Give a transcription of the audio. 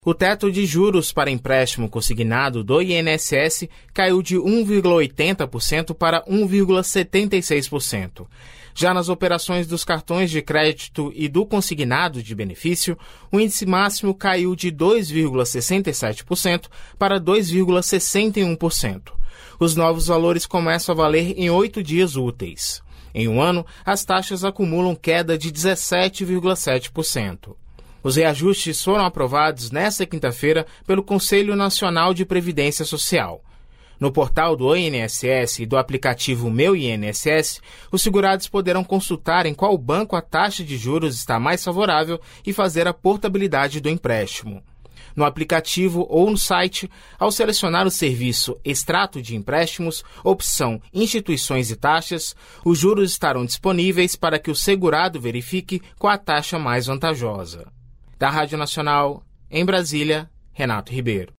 O teto de juros para empréstimo consignado do INSS caiu de 1,80% para 1,76%. Já nas operações dos cartões de crédito e do consignado de benefício, o índice máximo caiu de 2,67% para 2,61%. Os novos valores começam a valer em 8 dias úteis. Em um ano, as taxas acumulam queda de 17,7%. Os reajustes foram aprovados nesta quinta-feira pelo Conselho Nacional de Previdência Social. No portal do INSS e do aplicativo Meu INSS, os segurados poderão consultar em qual banco a taxa de juros está mais favorável e fazer a portabilidade do empréstimo. No aplicativo ou no site, ao selecionar o serviço Extrato de Empréstimos, opção Instituições e Taxas, os juros estarão disponíveis para que o segurado verifique qual a taxa mais vantajosa. Da Rádio Nacional, em Brasília, Renato Ribeiro.